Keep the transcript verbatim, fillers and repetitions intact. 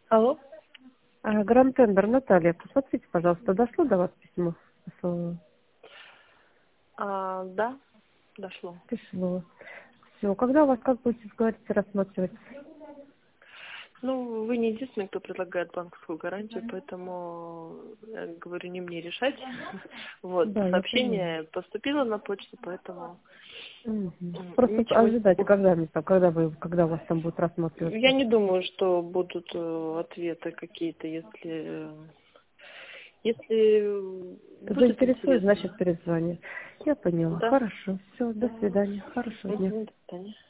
Алло. А, Гранд-тендер, Наталья, посмотрите, пожалуйста, дошло до вас письмо? Дошло. А, да, дошло. Пришло. Все, когда у вас, как будете говорить, рассматривать? Ну, вы не единственный, кто предлагает банковскую гарантию, поэтому, я говорю, не мне решать. Вот, Да, я понимаю. сообщение поступило на почту, поэтому Мгм. м, Просто ничего. ожидайте, когда, мне там, когда, вы, когда у вас там будет Я рассматриваться. не думаю, что будут э, ответы какие-то, если, э, если будет Заинтересует, интересно. значит, перезвоню. Я поняла. Да. Хорошо. Все, до свидания. Хорошего дня. Мгм, до свидания.